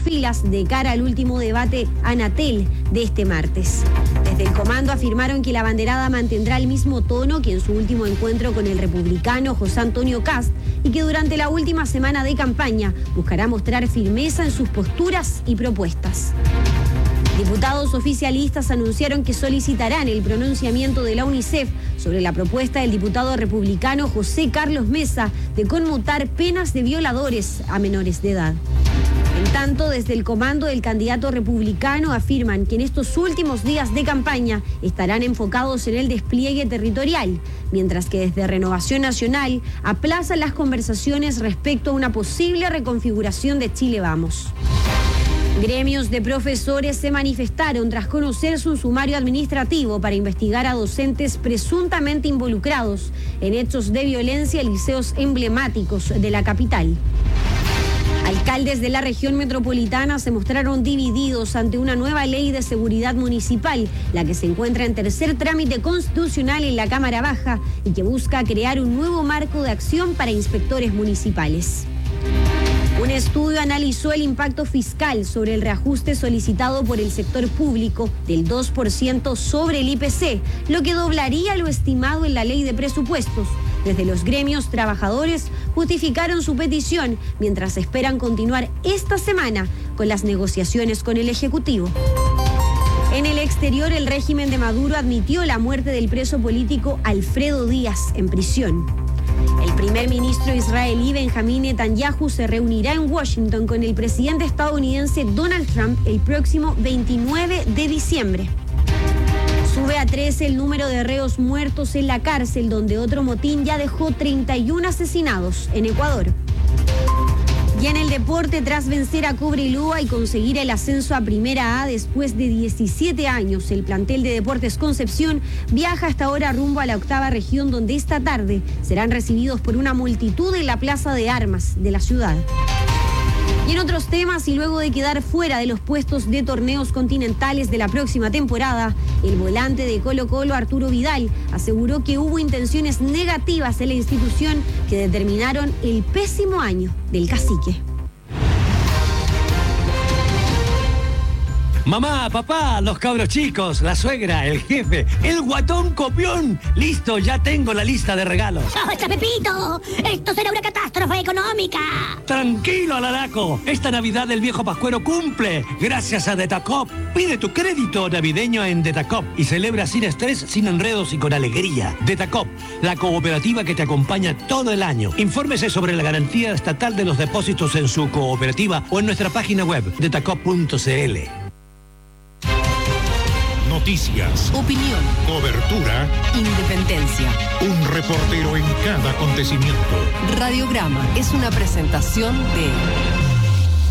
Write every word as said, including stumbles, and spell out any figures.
filas de cara al último debate Anatel de este martes. Desde el comando afirmaron que la banderada mantendrá el mismo tono que en su último encuentro con el republicano José Antonio Kast y que durante la última semana de campaña buscará mostrar firmeza en sus posturas y propuestas. Diputados oficialistas anunciaron que solicitarán el pronunciamiento de la UNICEF sobre la propuesta del diputado republicano José Carlos Mesa de conmutar penas de violadores a menores de edad. En tanto, desde el comando del candidato republicano afirman que en estos últimos días de campaña estarán enfocados en el despliegue territorial, mientras que desde Renovación Nacional aplazan las conversaciones respecto a una posible reconfiguración de Chile Vamos. Gremios de profesores se manifestaron tras conocerse un sumario administrativo para investigar a docentes presuntamente involucrados en hechos de violencia en liceos emblemáticos de la capital. Alcaldes de la región metropolitana se mostraron divididos ante una nueva ley de seguridad municipal, la que se encuentra en tercer trámite constitucional en la Cámara Baja y que busca crear un nuevo marco de acción para inspectores municipales. Un estudio analizó el impacto fiscal sobre el reajuste solicitado por el sector público del dos por ciento sobre el I P C, lo que doblaría lo estimado en la ley de presupuestos. Desde los gremios trabajadores justificaron su petición, mientras esperan continuar esta semana con las negociaciones con el Ejecutivo. En el exterior, el régimen de Maduro admitió la muerte del preso político Alfredo Díaz en prisión. El primer ministro israelí Benjamín Netanyahu se reunirá en Washington con el presidente estadounidense Donald Trump el próximo veintinueve de diciembre. Sube a trece el número de reos muertos en la cárcel, donde otro motín ya dejó treinta y uno asesinados en Ecuador. Y en el deporte, tras vencer a Cobreloa y conseguir el ascenso a Primera A después de diecisiete años, el plantel de Deportes Concepción viaja hasta ahora rumbo a la octava región, donde esta tarde serán recibidos por una multitud en la Plaza de Armas de la ciudad. Y en otros temas, y luego de quedar fuera de los puestos de torneos continentales de la próxima temporada, el volante de Colo-Colo, Arturo Vidal, aseguró que hubo intenciones negativas en la institución que determinaron el pésimo año del cacique. Mamá, papá, los cabros chicos, la suegra, el jefe, el guatón copión. Listo, ya tengo la lista de regalos. ¡Basta, Pepito! ¡Esto será una catástrofe económica! Tranquilo, Alaraco. Esta Navidad el viejo Pascuero cumple. Gracias a Detacop. Pide tu crédito navideño en Detacop y celebra sin estrés, sin enredos y con alegría. Detacop, la cooperativa que te acompaña todo el año. Infórmese sobre la garantía estatal de los depósitos en su cooperativa o en nuestra página web, detacop punto c l. Noticias, opinión, cobertura, independencia. Un reportero en cada acontecimiento. Radiograma es una presentación de